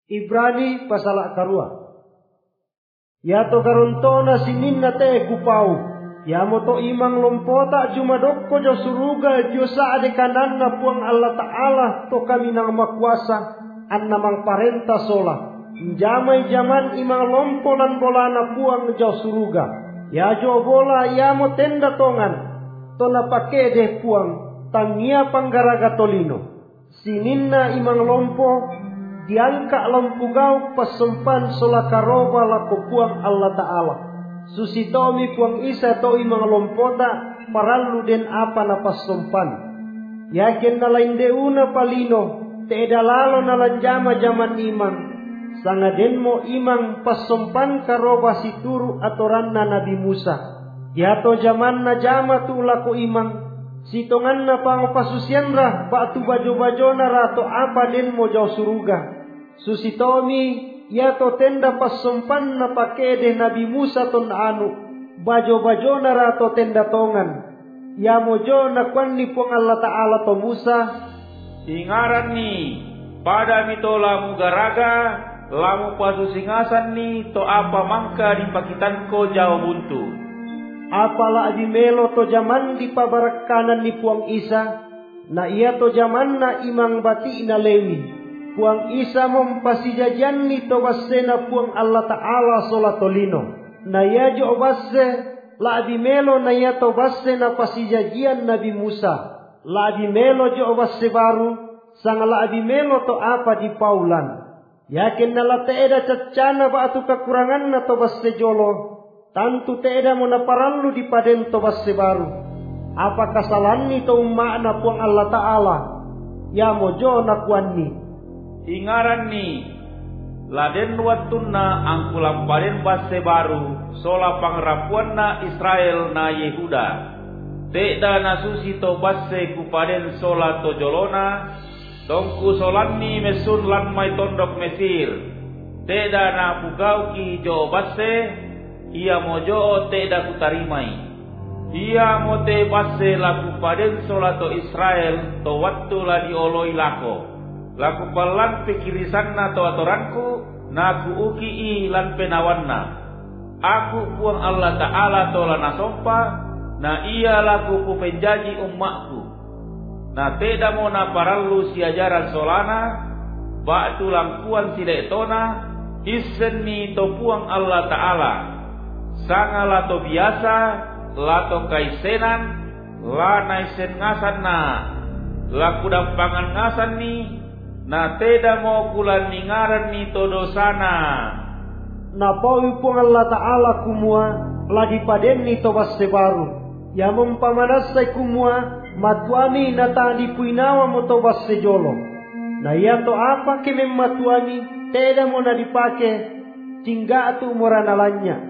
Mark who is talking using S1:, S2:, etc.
S1: Ibrani pasal karua. Ya to karontona sininna te kupau. Ya moto imang lompota cuma dokko jo suruga jo saade kananna puang Allah Ta'ala to kami nang makuasa anna mang parenta sola. Jamai zaman imang lompo lan bolana puang jo suruga. Ya jo bola ya mo tenda tongan to na pake deh puang tangia panggaraga tolino. Sininna imang lompo diangka lampu gau pasempan sola karoba lako puang Allah Ta'ala. Susitomi puang isa to imang lompota paralu den apa na pasompan. Yakin na lain deuna palino te dalalo na lanjama zaman imang. Sanga den mo imang pasompan karoba situru atoran na Nabi Musa. Yato zaman na jama tu lako imang. Sitongan na pang pasusianra batu bajo-bajo na rato apa den mo jauh suruga. Susitomi ya to tenda pasompan na pakede Nabi Musa ton anu bajo-bajo na rato tenda tongan ya mojo na kwanni puang Allah Ta'ala to Musa
S2: ingaran ni pada mito lamu garaga lamu pasusingasan ni to apa mangka di pakitanko jauh buntu
S1: apala di melo to zaman di pabarak kanan ni puang Isa na iya to zaman na imang bati na Lewi. Puang Isa mompasijajan ni to basena puang Allah Ta'ala sola tolino. Na ya jo basse la di melo na ya to basse na pasijajian Nabi Musa. La di melo jo basse baru sang la di melo to apa di paulan. Yakin na la teeda cacana ba atu kekurangan na to basse jolo. Tantu teeda mo na parallu di paden to basse baru. Apa kesalahan ni to makna puang Allah Ta'ala. Ya mojo na kuanni.
S2: Ingaran ni laden wattunna angkulam paden basse baru sola pangrapuan na Israel na Yehuda teda na susito basse ku paden sola to jolona tongku solanni mesun lan mai tondok Mesir teda na pugau ki jo basse ia mojo teda ku tarimai ia mote basse laku paden sola to Israel to wattu la dioloi lako laku balan pikirisan na to atoranku na ku uki lan penawanna aku puang Allah Ta'ala to lana sompa na iya laku ku penjaji umakku na teda mo na parallu si ajaran solana ba'tu langkuan tidak tona isen ni to puang Allah Ta'ala sanga lato biasa lato kaisenan la naisen ngasan na laku dampangan ngasan ni na teda mo kulan ningaran ni todo sana.
S1: Na pawi puang Allah Ta'ala kumua lagi paden ni tobas sebaru. Ya mempamanasai kumua matuami na tadi puinawa mo tobas sejolo. Na ya to apa ke mematuami teda mo na dipake tingga tu moranalanya.